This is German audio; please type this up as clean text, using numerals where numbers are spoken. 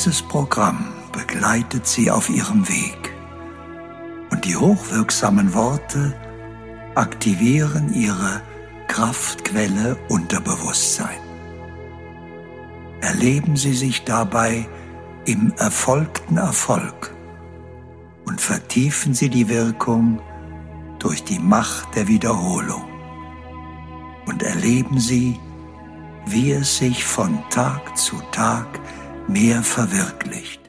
Dieses Programm begleitet Sie auf Ihrem Weg und die hochwirksamen Worte aktivieren Ihre Kraftquelle Unterbewusstsein. Erleben Sie sich dabei im erfolgten Erfolg und vertiefen Sie die Wirkung durch die Macht der Wiederholung und erleben Sie, wie es sich von Tag zu Tag mehr verwirklicht.